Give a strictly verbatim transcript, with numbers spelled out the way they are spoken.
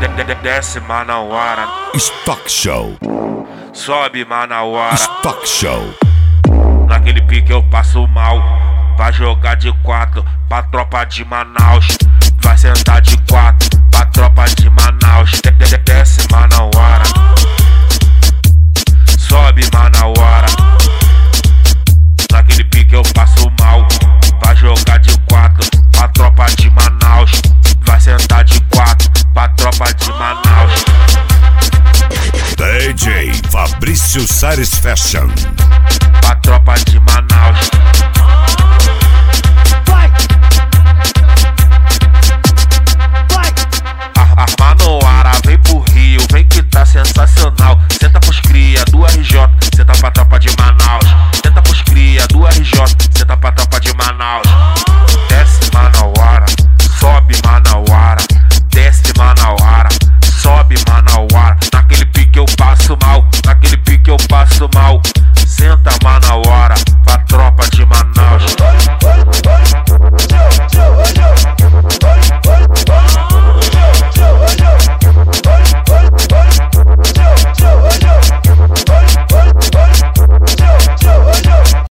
Desce Manauara. Stock Show. Sobe Manauara. Stock Show. Naquele pique eu passo mal. Vai jogar de quatro pra tropa de Manaus. Vai sentar de quatro pra tropa de Manaus. Desce Manauara. Sobe Manauara. Naquele pique eu passo mal. Vai jogar de quatro pra tropa de Manaus. Vai sentar de quatro pra tropa de Manaus. D J Fabrício Satisfaction. Pra tropa de Manaus. Vai! Vai! A, a Manauara vem pro Rio, vem que tá sensacional. Senta pros cria do R J, senta pra tropa de Manaus. Senta pros cria do R J, senta pra tropa de Manaus. Desce Manauara, sobe Manauara. Desce Manauara, sobe Manauara. Naquele pique eu passo mal, naquele pique eu passo mal. Senta Manauara.